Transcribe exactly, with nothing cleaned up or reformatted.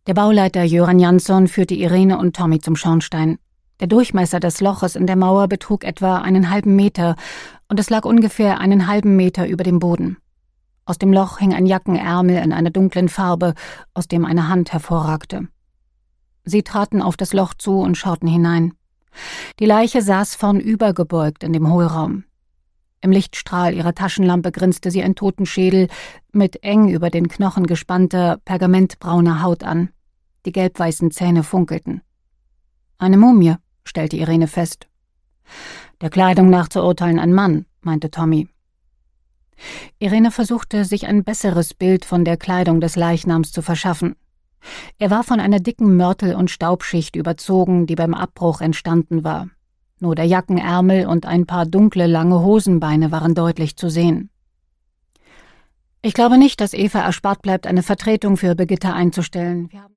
Der Bauleiter Göran Jansson führte Irene und Tommy zum Schornstein. Der Durchmesser des Loches in der Mauer betrug etwa einen halben Meter und es lag ungefähr einen halben Meter über dem Boden. Aus dem Loch hing ein Jackenärmel in einer dunklen Farbe, aus dem eine Hand hervorragte. Sie traten auf das Loch zu und schauten hinein. Die Leiche saß vornübergebeugt in dem Hohlraum. Im Lichtstrahl ihrer Taschenlampe grinste sie ein Totenschädel mit eng über den Knochen gespannter, pergamentbrauner Haut an. Die gelbweißen Zähne funkelten. »Eine Mumie«, stellte Irene fest. »Der Kleidung nach zu urteilen ein Mann«, meinte Tommy. Irene versuchte, sich ein besseres Bild von der Kleidung des Leichnams zu verschaffen. Er war von einer dicken Mörtel- und Staubschicht überzogen, die beim Abbruch entstanden war. Nur der Jackenärmel und ein paar dunkle, lange Hosenbeine waren deutlich zu sehen. »Ich glaube nicht, dass Eva erspart bleibt, eine Vertretung für Birgitta einzustellen. Wir haben